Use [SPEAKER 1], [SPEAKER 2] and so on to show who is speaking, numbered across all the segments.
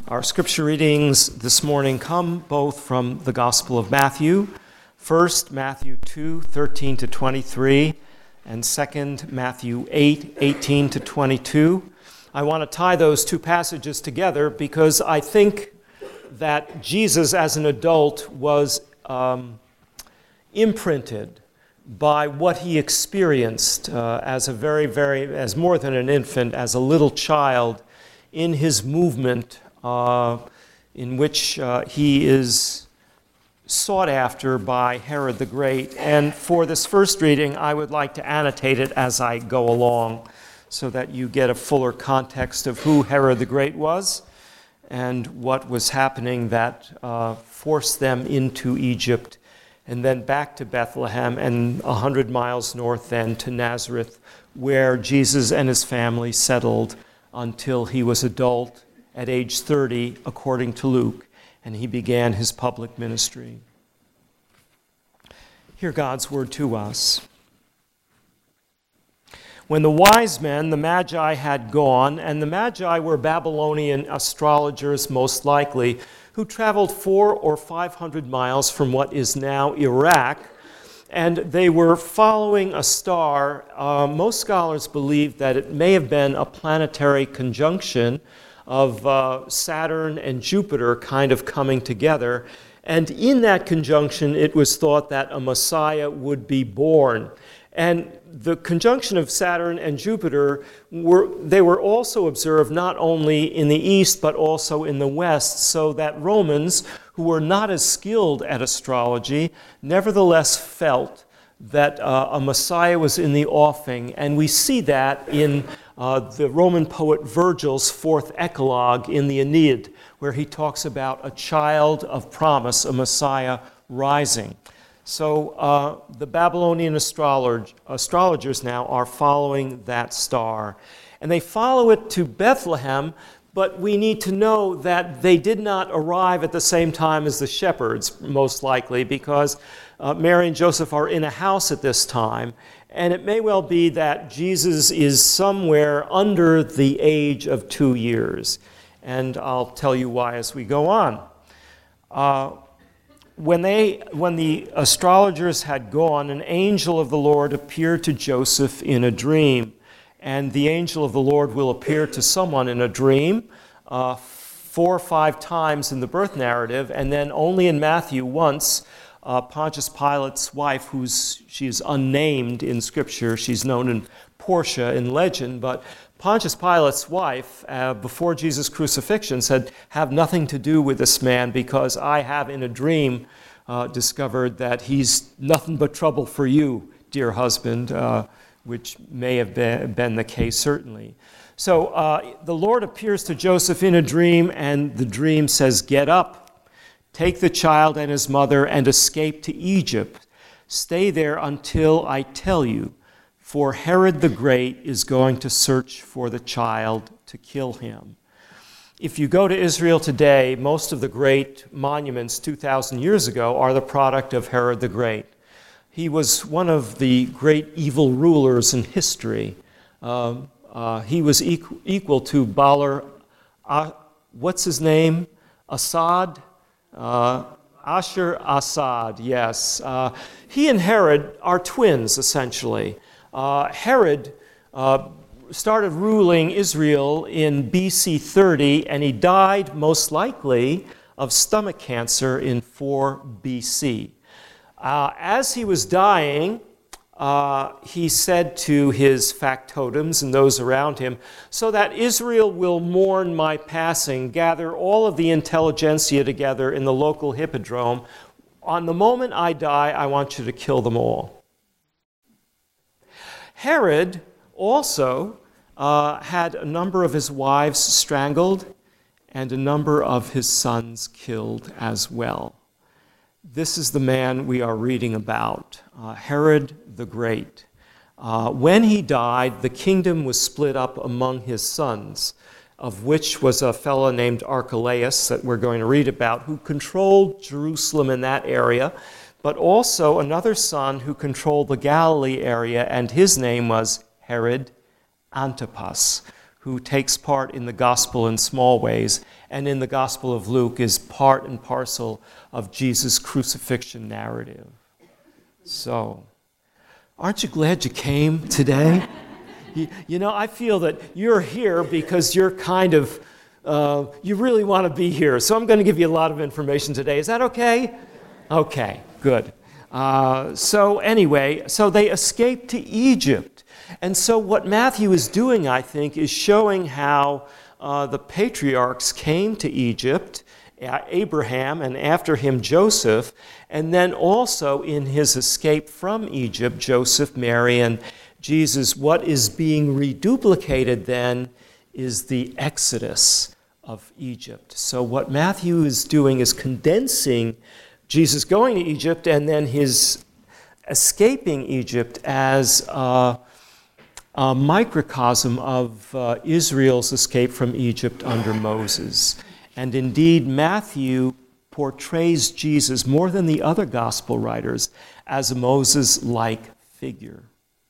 [SPEAKER 1] Our scripture readings this morning come both from the Gospel of Matthew, first Matthew 2:13 to 23, and second Matthew 8:18 to 22. I want to tie those two passages together because I think that Jesus as an adult was imprinted by what he experienced as more than an infant, as a little child, in his movement in which he is sought after by Herod the Great. And for this first reading, I would like to annotate it as I go along so that you get a fuller context of who Herod the Great was and what was happening that forced them into Egypt and then back to Bethlehem and 100 miles north then to Nazareth, where Jesus and his family settled until he was adult at age 30, according to Luke, and he began his public ministry. Hear God's word to us. When the wise men, the Magi, had gone, and the Magi were Babylonian astrologers most likely, who traveled 400 or 500 miles from what is now Iraq, and they were following a star. Most scholars believe that it may have been a planetary conjunction of Saturn and Jupiter kind of coming together. And in that conjunction, it was thought that a Messiah would be born. And the conjunction of Saturn and Jupiter were also observed not only in the east, but also in the west, so that Romans, who were not as skilled at astrology, nevertheless felt that a Messiah was in the offing. And we see that in the Roman poet Virgil's fourth Eclogue in the Aeneid, where he talks about a child of promise, a Messiah rising. So the Babylonian astrologers now are following that star. And they follow it to Bethlehem, but we need to know that they did not arrive at the same time as the shepherds, most likely, because Mary and Joseph are in a house at this time. And it may well be that Jesus is somewhere under the age of 2 years. And I'll tell you why as we go on. When the astrologers had gone, an angel of the Lord appeared to Joseph in a dream. And the angel of the Lord will appear to someone in a dream 4 or 5 times in the birth narrative, and then only in Matthew once. Pontius Pilate's wife, she is unnamed in Scripture. She's known in Portia in legend, but Pontius Pilate's wife, before Jesus' crucifixion, said, "Have nothing to do with this man, because I have in a dream discovered that he's nothing but trouble for you, dear husband," which may have been the case, certainly. So the Lord appears to Joseph in a dream, and the dream says, "Get up, take the child and his mother, and escape to Egypt. Stay there until I tell you, for Herod the Great is going to search for the child to kill him." If you go to Israel today, most of the great monuments 2,000 years ago are the product of Herod the Great. He was one of the great evil rulers in history. He was equal to Balar, what's his name? Assad? Ashur Assad, yes. He and Herod are twins, essentially. Herod started ruling Israel in BC 30, and he died most likely of stomach cancer in 4 BC. As he was dying, he said to his factotums and those around him, "So that Israel will mourn my passing, gather all of the intelligentsia together in the local hippodrome. On the moment I die, I want you to kill them all." Herod also had a number of his wives strangled and a number of his sons killed as well. This is the man we are reading about, Herod the Great. When he died, the kingdom was split up among his sons, of which was a fellow named Archelaus that we're going to read about, who controlled Jerusalem in that area, but also another son who controlled the Galilee area, and his name was Herod Antipas, who takes part in the gospel in small ways, and in the Gospel of Luke is part and parcel of Jesus' crucifixion narrative. So, aren't you glad you came today? You know, I feel that you're here because you're kind of, you really want to be here. So I'm going to give you a lot of information today. Is that okay? Okay, good. So anyway, so they escaped to Egypt. And so what Matthew is doing, I think, is showing how the patriarchs came to Egypt, Abraham, and after him Joseph, and then also in his escape from Egypt, Joseph, Mary, and Jesus. What is being reduplicated then is the exodus of Egypt. So what Matthew is doing is condensing Jesus going to Egypt and then his escaping Egypt as a microcosm of Israel's escape from Egypt under Moses. And indeed, Matthew portrays Jesus more than the other gospel writers as a Moses-like figure.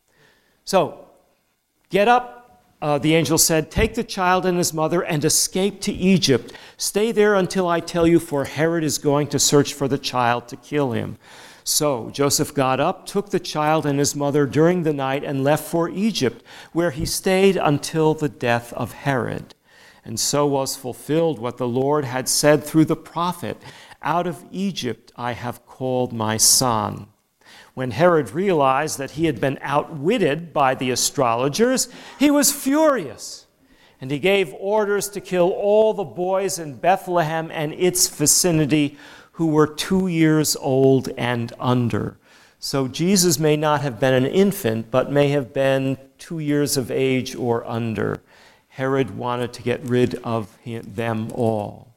[SPEAKER 1] So, get up, the angel said, take the child and his mother and escape to Egypt. Stay there until I tell you, for Herod is going to search for the child to kill him. So Joseph got up, took the child and his mother during the night, and left for Egypt, where he stayed until the death of Herod. And so was fulfilled what the Lord had said through the prophet, out of Egypt I have called my son. When Herod realized that he had been outwitted by the astrologers, he was furious, and he gave orders to kill all the boys in Bethlehem and its vicinity who were 2 years old and under. So Jesus may not have been an infant, but may have been 2 years of age or under. Herod wanted to get rid of them all.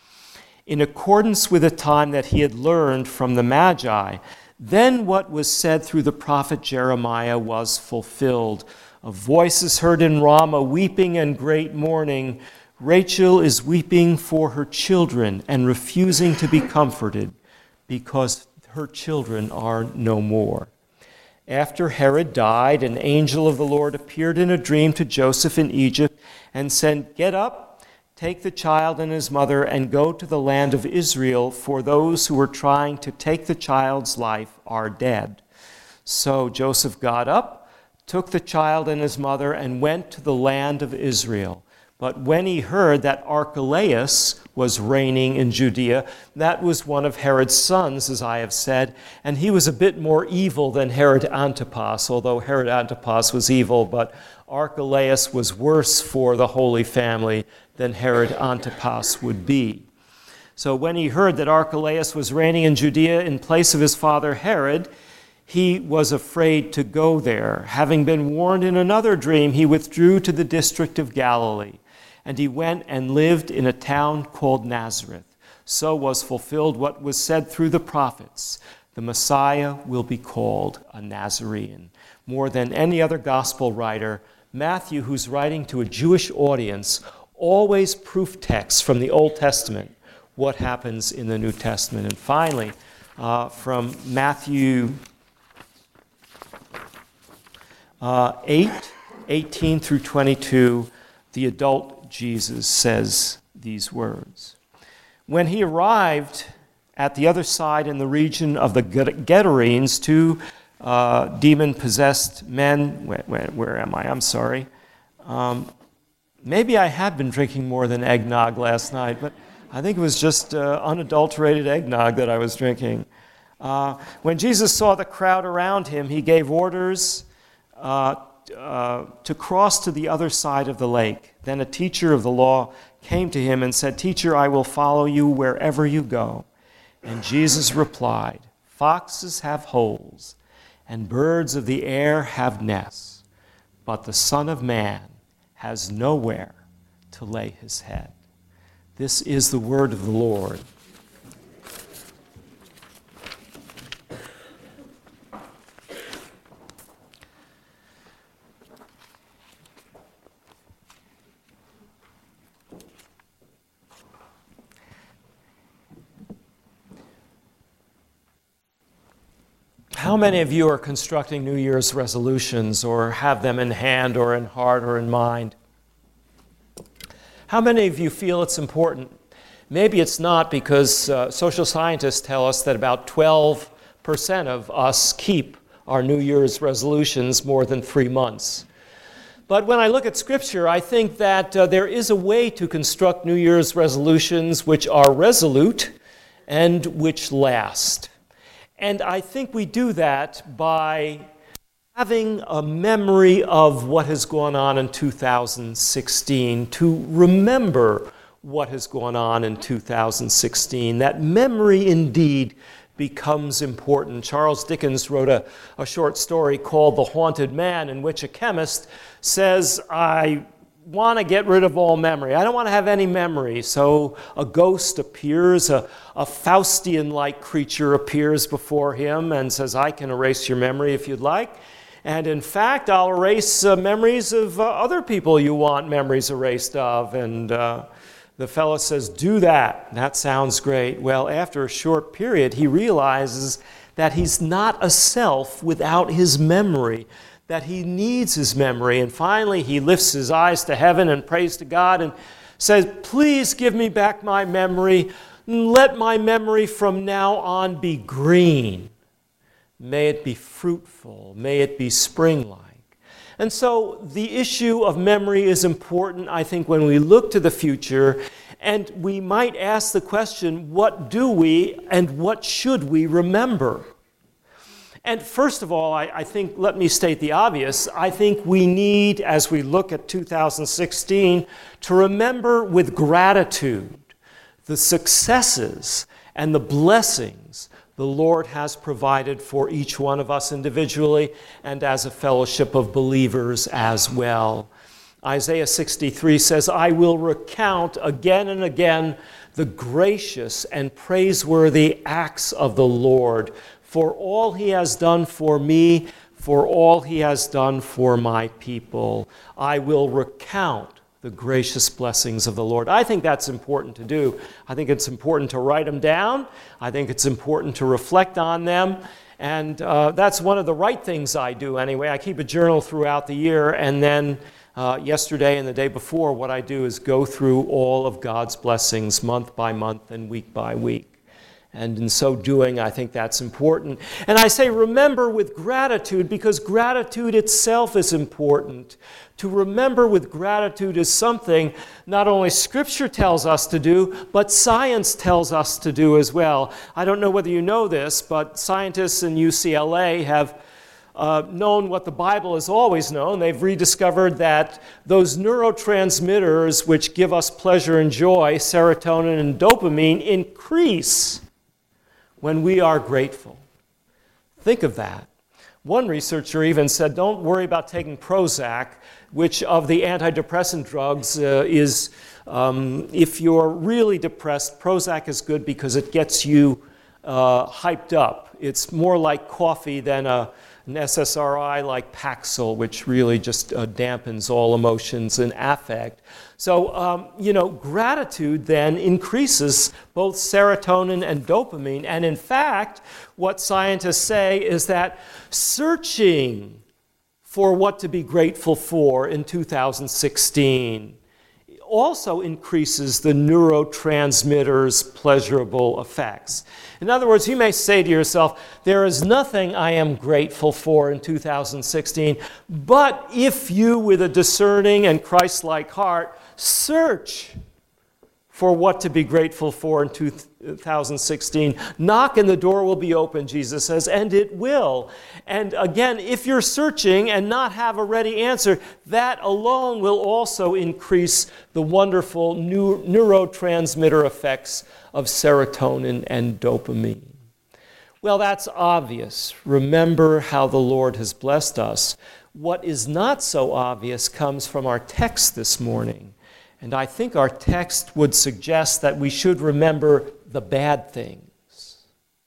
[SPEAKER 1] In accordance with the time that he had learned from the Magi, then what was said through the prophet Jeremiah was fulfilled. A voice is heard in Ramah, weeping and great mourning. Rachel is weeping for her children and refusing to be comforted because her children are no more. After Herod died, an angel of the Lord appeared in a dream to Joseph in Egypt and said, get up, take the child and his mother, and go to the land of Israel, for those who were trying to take the child's life are dead. So Joseph got up, took the child and his mother, and went to the land of Israel. But when he heard that Archelaus was reigning in Judea, that was one of Herod's sons, as I have said, and he was a bit more evil than Herod Antipas, although Herod Antipas was evil, but Archelaus was worse for the Holy Family than Herod Antipas would be. So when he heard that Archelaus was reigning in Judea in place of his father Herod, he was afraid to go there. Having been warned in another dream, he withdrew to the district of Galilee. And he went and lived in a town called Nazareth. So was fulfilled what was said through the prophets. The Messiah will be called a Nazarene. More than any other gospel writer, Matthew, who's writing to a Jewish audience, always proof texts from the Old Testament what happens in the New Testament. And finally, from Matthew 8:18 through 22, the adult Jesus says these words. When he arrived at the other side in the region of the Gadarenes, two demon-possessed men, where am I? I'm sorry. Maybe I had been drinking more than eggnog last night, but I think it was just unadulterated eggnog that I was drinking. When Jesus saw the crowd around him, he gave orders to cross to the other side of the lake. Then a teacher of the law came to him and said, "Teacher, I will follow you wherever you go." And Jesus replied, "Foxes have holes, and birds of the air have nests, but the Son of Man has nowhere to lay his head." This is the word of the Lord. How many of you are constructing New Year's resolutions or have them in hand or in heart or in mind? How many of you feel it's important? Maybe it's not, because social scientists tell us that about 12% of us keep our New Year's resolutions more than 3 months. But when I look at Scripture, I think that there is a way to construct New Year's resolutions which are resolute and which last. And I think we do that by having a memory of what has gone on in 2016, to remember what has gone on in 2016. That memory indeed becomes important. Charles Dickens wrote a short story called The Haunted Man, in which a chemist says, I want to get rid of all memory. I don't want to have any memory. So a ghost appears, a Faustian-like creature appears before him and says, I can erase your memory if you'd like. And in fact, I'll erase memories of other people you want memories erased of. And the fellow says, do that. That sounds great. Well, after a short period, he realizes that he's not a self without his memory, that he needs his memory. And finally, he lifts his eyes to heaven and prays to God and says, please give me back my memory. Let my memory from now on be green. May it be fruitful. May it be spring-like. And so the issue of memory is important, I think, when we look to the future. And we might ask the question, what do we and what should we remember? And first of all, I think, let me state the obvious. I think we need, as we look at 2016, to remember with gratitude the successes and the blessings the Lord has provided for each one of us individually and as a fellowship of believers as well. Isaiah 63 says, I will recount again and again the gracious and praiseworthy acts of the Lord, for all he has done for me, for all he has done for my people. I will recount the gracious blessings of the Lord. I think that's important to do. I think it's important to write them down. I think it's important to reflect on them. And that's one of the right things I do anyway. I keep a journal throughout the year, and then yesterday and the day before, what I do is go through all of God's blessings month by month and week by week. And in so doing, I think that's important. And I say remember with gratitude, because gratitude itself is important. To remember with gratitude is something not only Scripture tells us to do, but science tells us to do as well. I don't know whether you know this, but scientists in UCLA have known what the Bible has always known. They've rediscovered that those neurotransmitters which give us pleasure and joy, serotonin and dopamine, increase when we are grateful. Think of that. One researcher even said, don't worry about taking Prozac, which of the antidepressant drugs is, if you're really depressed, Prozac is good because it gets you hyped up. It's more like coffee than an SSRI like Paxil, which really just dampens all emotions and affect. So, gratitude then increases both serotonin and dopamine. And in fact, what scientists say is that searching for what to be grateful for in 2016 also increases the neurotransmitters' pleasurable effects. In other words, you may say to yourself, there is nothing I am grateful for in 2016, but if you, with a discerning and Christ-like heart, search for what to be grateful for in 2016. Knock and the door will be open, Jesus says, and it will. And again, if you're searching and not have a ready answer, that alone will also increase the wonderful neurotransmitter effects of serotonin and dopamine. Well, that's obvious. Remember how the Lord has blessed us. What is not so obvious comes from our text this morning. And I think our text would suggest that we should remember the bad things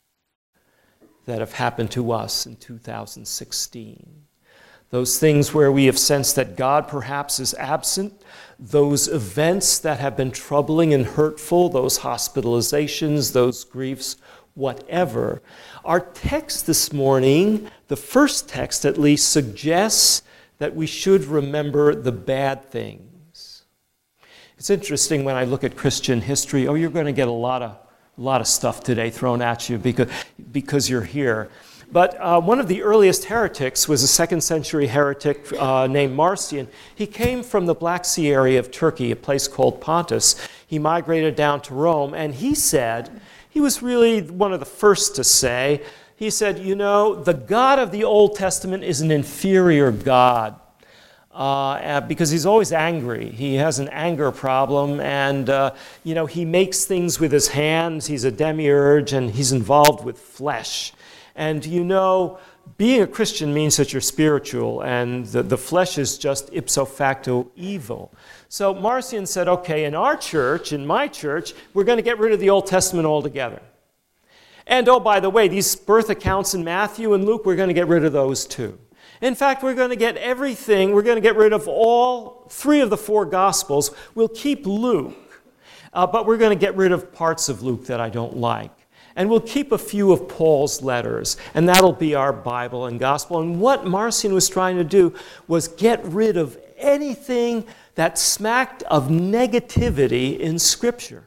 [SPEAKER 1] that have happened to us in 2016. Those things where we have sensed that God perhaps is absent, those events that have been troubling and hurtful, those hospitalizations, those griefs, whatever. Our text this morning, the first text at least, suggests that we should remember the bad things. It's interesting when I look at Christian history. Oh, you're going to get a lot of stuff today thrown at you because you're here. But one of the earliest heretics was a 2nd century heretic named Marcion. He came from the Black Sea area of Turkey, a place called Pontus. He migrated down to Rome, and he said, he was really one of the first to say, he said, the God of the Old Testament is an inferior God. Because he's always angry. He has an anger problem, and he makes things with his hands. He's a demiurge, and he's involved with flesh. And being a Christian means that you're spiritual, and the flesh is just ipso facto evil. So Marcion said, okay, in our church, in my church, we're going to get rid of the Old Testament altogether. And oh, by the way, these birth accounts in Matthew and Luke, we're going to get rid of those too. In fact, we're going to get everything. We're going to get rid of all 3 of the 4 Gospels. We'll keep Luke, but we're going to get rid of parts of Luke that I don't like. And we'll keep a few of Paul's letters, and that'll be our Bible and Gospel. And what Marcion was trying to do was get rid of anything that smacked of negativity in Scripture.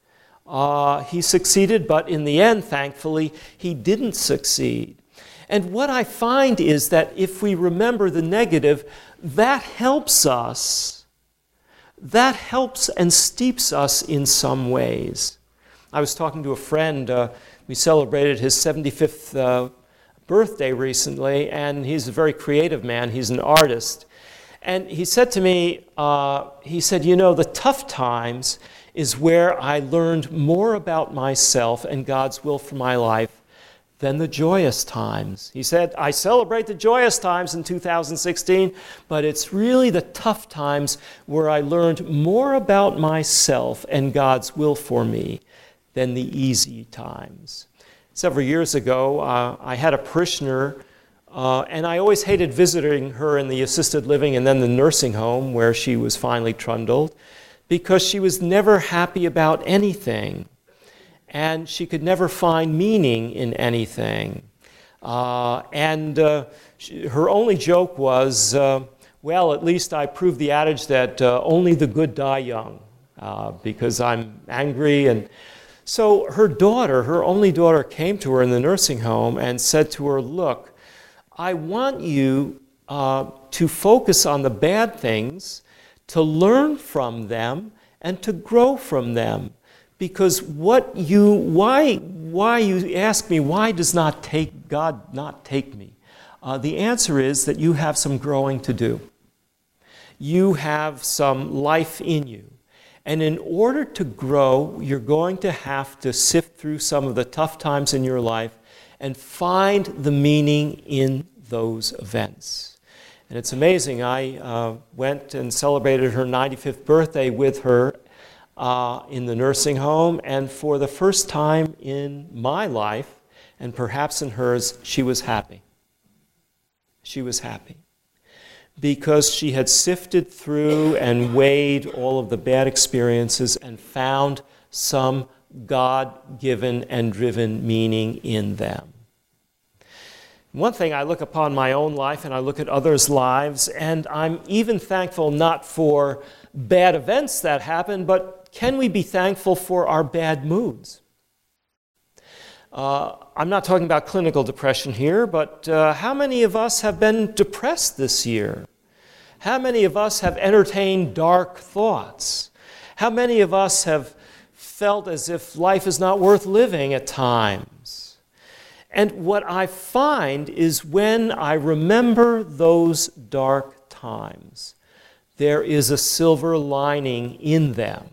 [SPEAKER 1] He succeeded, but in the end, thankfully, he didn't succeed. And what I find is that if we remember the negative, that helps us. That helps and steeps us in some ways. I was talking to a friend. We celebrated his 75th birthday recently, and he's a very creative man. He's an artist. And he said to me, the tough times is where I learned more about myself and God's will for my life than the joyous times. He said, I celebrate the joyous times in 2016, but it's really the tough times where I learned more about myself and God's will for me than the easy times. Several years ago, I had a parishioner, and I always hated visiting her in the assisted living and then the nursing home where she was finally trundled, because she was never happy about anything. And she could never find meaning in anything. Her only joke was, at least I proved the adage that only the good die young, because I'm angry. And so her only daughter, came to her in the nursing home and said to her, look, I want you to focus on the bad things, to learn from them, and to grow from them. Because why you ask me, why does God not take me? The answer is that you have some growing to do. You have some life in you. And in order to grow, you're going to have to sift through some of the tough times in your life and find the meaning in those events. And it's amazing. I went and celebrated her 95th birthday with her in the nursing home, and for the first time in my life, and perhaps in hers, she was happy. She was happy because she had sifted through and weighed all of the bad experiences and found some God-given and driven meaning in them. One thing, I look upon my own life and I look at others' lives, and I'm even thankful not for bad events that happen, but can we be thankful for our bad moods? I'm not talking about clinical depression here, but how many of us have been depressed this year? How many of us have entertained dark thoughts? How many of us have felt as if life is not worth living at times? And what I find is when I remember those dark times, there is a silver lining in them.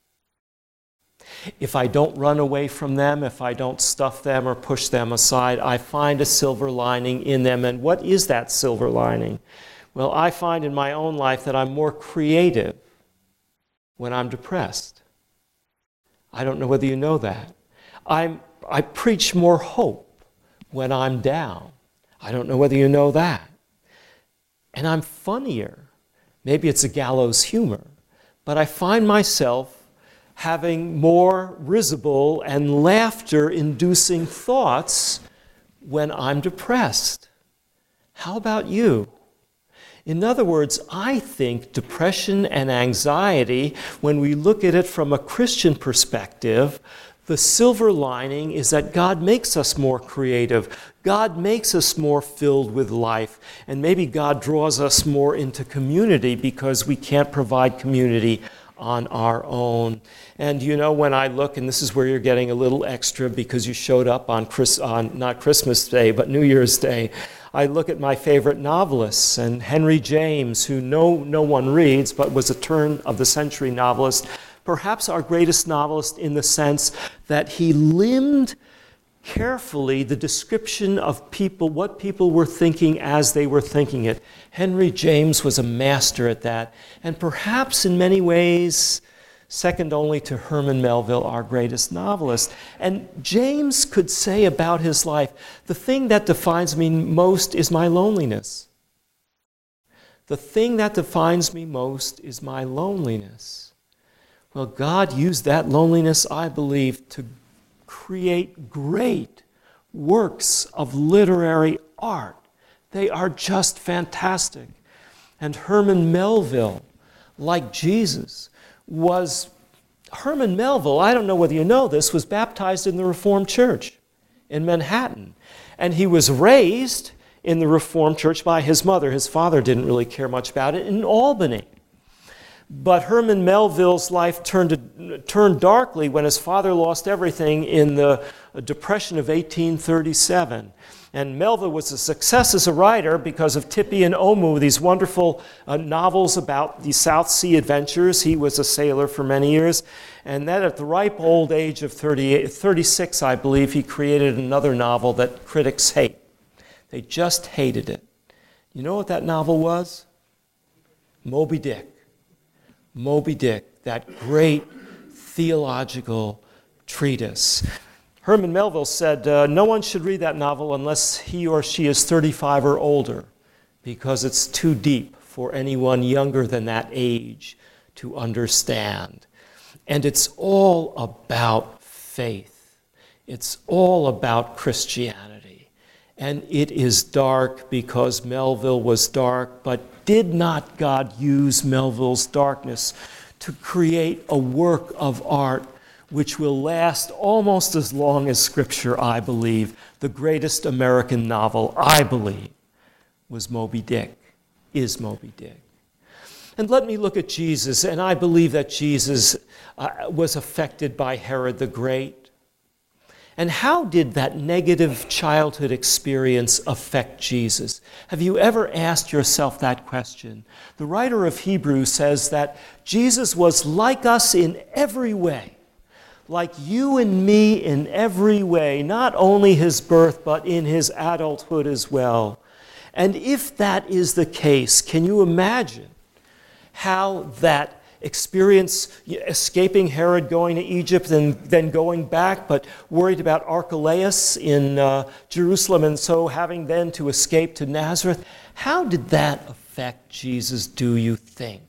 [SPEAKER 1] If I don't run away from them, if I don't stuff them or push them aside, I find a silver lining in them. And what is that silver lining? Well, I find in my own life that I'm more creative when I'm depressed. I don't know whether you know that. I preach more hope when I'm down. I don't know whether you know that. And I'm funnier. Maybe it's a gallows humor, but I find myself having more risible and laughter-inducing thoughts when I'm depressed. How about you? In other words, I think depression and anxiety, when we look at it from a Christian perspective, the silver lining is that God makes us more creative. God makes us more filled with life. And maybe God draws us more into community because we can't provide community on our own. And you know, when I look, and this is where you're getting a little extra because you showed up on not Christmas Day, but New Year's Day, I look at my favorite novelists, and Henry James, who no one reads, but was a turn-of-the-century novelist, perhaps our greatest novelist in the sense that he limned carefully the description of people, what people were thinking as they were thinking it. Henry James was a master at that, and perhaps in many ways second only to Herman Melville, our greatest novelist. And James could say about his life, the thing that defines me most is my loneliness. The thing that defines me most is my loneliness. Well, God used that loneliness, I believe, to create great works of literary art. They are just fantastic. And Herman Melville, like Jesus, Herman Melville, I don't know whether you know this, was baptized in the Reformed Church in Manhattan. And he was raised in the Reformed Church by his mother. His father didn't really care much about it, in Albany. But Herman Melville's life turned darkly when his father lost everything in the Depression of 1837. And Melville was a success as a writer because of Tippy and Omoo, these wonderful novels about the South Sea adventures. He was a sailor for many years. And then at the ripe old age of 36, I believe, he created another novel that critics hate. They just hated it. You know what that novel was? Moby Dick. Moby Dick, that great theological treatise. Herman Melville said, no one should read that novel unless he or she is 35 or older, because it's too deep for anyone younger than that age to understand. And it's all about faith. It's all about Christianity. And it is dark because Melville was dark, but did not God use Melville's darkness to create a work of art which will last almost as long as Scripture, I believe? The greatest American novel, I believe, was Moby Dick, is Moby Dick. And let me look at Jesus, and I believe that Jesus was affected by Herod the Great. And how did that negative childhood experience affect Jesus? Have you ever asked yourself that question? The writer of Hebrews says that Jesus was like us in every way, like you and me in every way, not only his birth, but in his adulthood as well. And if that is the case, can you imagine how that experience, escaping Herod, going to Egypt, and then going back, but worried about Archelaus in Jerusalem, and so having then to escape to Nazareth, how did that affect Jesus, do you think?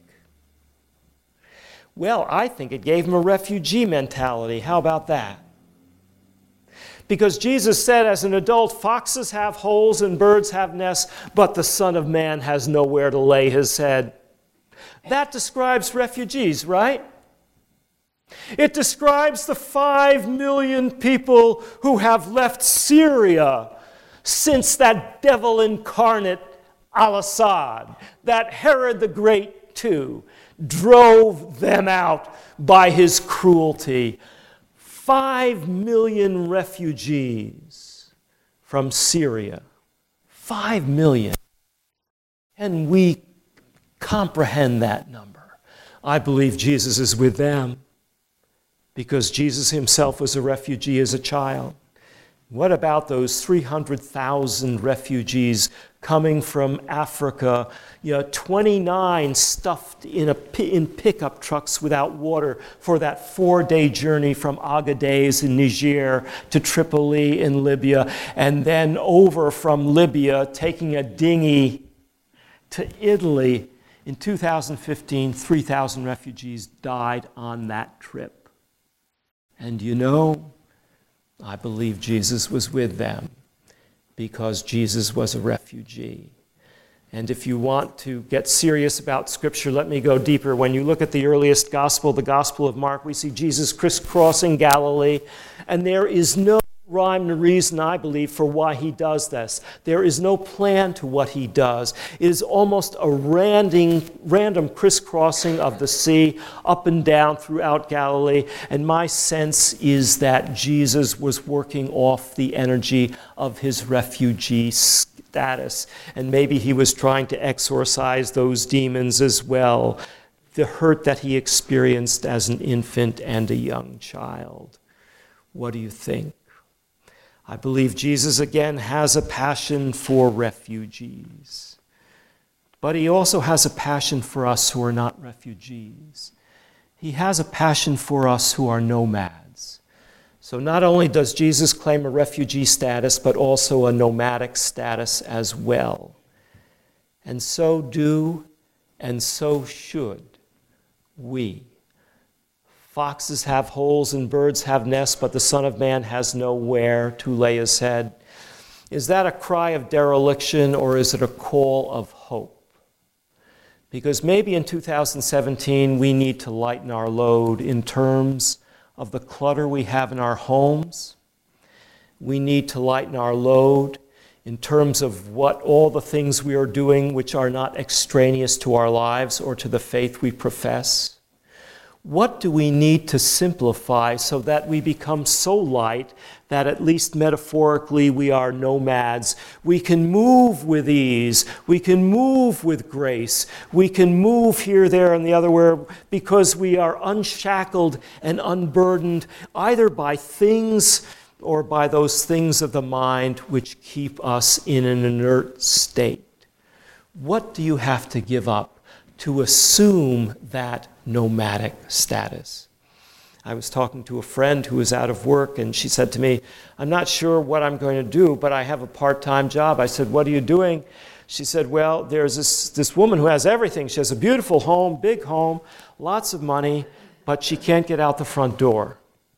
[SPEAKER 1] Well, I think it gave him a refugee mentality. How about that? Because Jesus said as an adult, foxes have holes and birds have nests, but the Son of Man has nowhere to lay his head. That describes refugees, right? It describes the 5 million people who have left Syria since that devil incarnate al-Assad, that Herod the Great too, drove them out by his cruelty. 5 million refugees from Syria. 5 million. And we comprehend that number. I believe Jesus is with them because Jesus himself was a refugee as a child. What about those 300,000 refugees coming from Africa, 29 stuffed in pickup trucks without water for that 4-day journey from Agadez in Niger to Tripoli in Libya, and then over from Libya, taking a dinghy to Italy. In 2015, 3,000 refugees died on that trip. And I believe Jesus was with them because Jesus was a refugee. And if you want to get serious about Scripture, let me go deeper. When you look at the earliest gospel, the Gospel of Mark, we see Jesus crisscrossing Galilee, and there is no rhyme or reason, I believe, for why he does this. There is no plan to what he does. It is almost a random crisscrossing of the sea up and down throughout Galilee, and my sense is that Jesus was working off the energy of his refugee status, and maybe he was trying to exorcise those demons as well, the hurt that he experienced as an infant and a young child. What do you think? I believe Jesus again has a passion for refugees, but he also has a passion for us who are not refugees. He has a passion for us who are nomads. So not only does Jesus claim a refugee status, but also a nomadic status as well. And so do, and so should we. Foxes have holes and birds have nests, but the Son of Man has nowhere to lay his head. Is that a cry of dereliction, or is it a call of hope? Because maybe in 2017 we need to lighten our load in terms of the clutter we have in our homes. We need to lighten our load in terms of what all the things we are doing which are not extraneous to our lives or to the faith we profess. What do we need to simplify so that we become so light that at least metaphorically we are nomads? We can move with ease. We can move with grace. We can move here, there, and the other where because we are unshackled and unburdened either by things or by those things of the mind which keep us in an inert state. What do you have to give up to assume that nomadic status? I was talking to a friend who was out of work, and she said to me, I'm not sure what I'm going to do, but I have a part-time job. I said, what are you doing? She said, well, there's this woman who has everything. She has a beautiful home, big home, lots of money, but she can't get out the front door.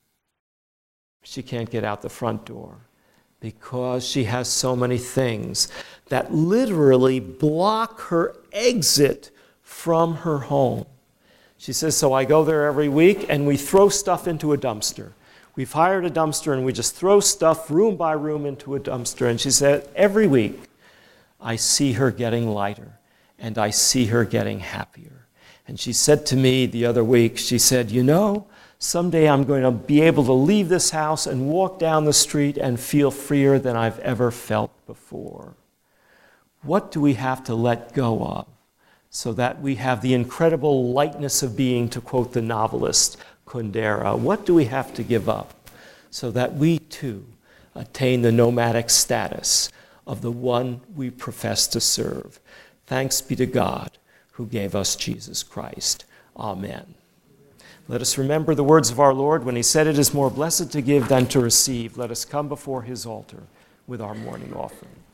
[SPEAKER 1] She can't get out the front door because she has so many things that literally block her exit from her home. She says, so I go there every week and we throw stuff into a dumpster. We've hired a dumpster and we just throw stuff room by room into a dumpster. And she said, every week I see her getting lighter and I see her getting happier. And she said to me the other week, she said, you know, someday I'm going to be able to leave this house and walk down the street and feel freer than I've ever felt before. What do we have to let go of so that we have the incredible lightness of being, to quote the novelist Kundera? What do we have to give up so that we too attain the nomadic status of the one we profess to serve? Thanks be to God who gave us Jesus Christ. Amen. Let us remember the words of our Lord when he said, it is more blessed to give than to receive. Let us come before his altar with our morning offering.